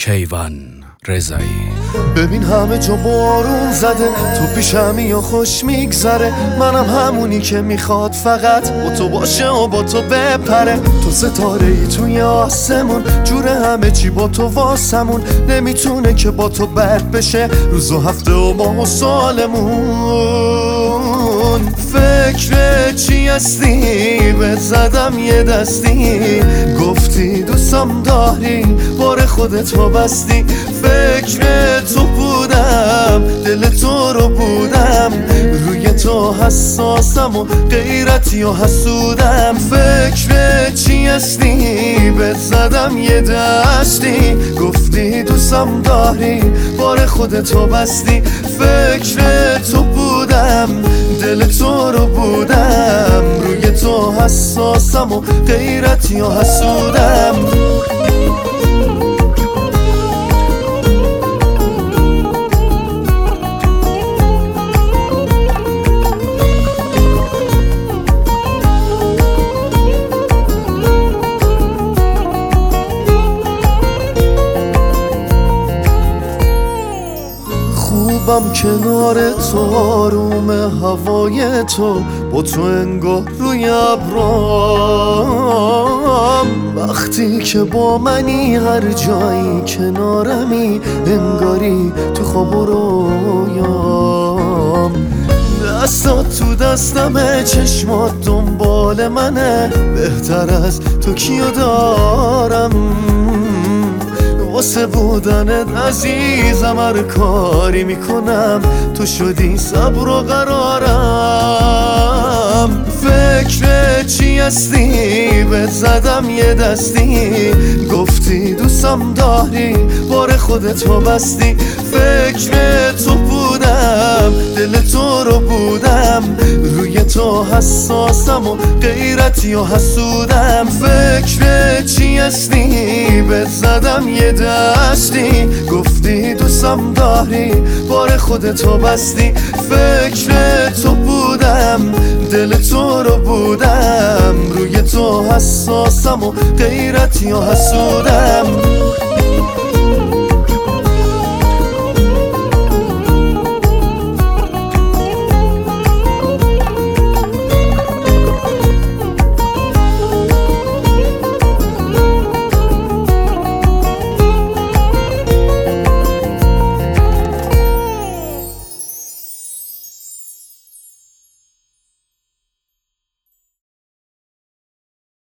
کیوان رضایی. ببین همه جا بارون زده، تو پیشمی یا خوش میگذره. منم همونی که میخواد فقط با تو باشه و با تو بپره. تو ستاره ای توی آسمون، جور همه چی با تو واسمون. نمیتونه که با تو بد بشه روز و هفته و ماه و سالمون. فکر چی هستی؟ بهت زدم یه دستی، گفتی دوستم داری، بار خودت رو بستی. فکر تو بودم، دل تو رو بودم، روی تو حساسم و غیرتی و حسودم. فکر چی هستی؟ بهت زدم یه دستی، گفتی دوستم داری، بار خودت رو بستی. فکر تو بودم، دل تو رو بودم، روی تو حساسم و غیرتی و حسودم. خوبم کنار تو، آروم هوای تو، با تو انگار روی ابرام. وقتی که با منی هر جایی کنارمی، انگاری تو خواب و رویام. دستات تو دستمه، چشمات دنبال منه، بهتر از تو کیو دارم؟ واسه بودنت عزیزم هر کاری میکنم، تو شدی صبر و قرارم. فکر چی هستی؟ بهت زدم یه دستی، گفتی دوستم داری، بار خودت رو بستی. فکر تو بودم، دل تو رو بودم، روی تو حساسم و غیرتی و حسودم. فکر چی هستی؟ بهت زدم یه دستی، گفتی دوستم داری، بار خودت رو بستی. فکر تو بودم، دل تو رو بودم، روی تو حساسم و غیرتی و حسودم.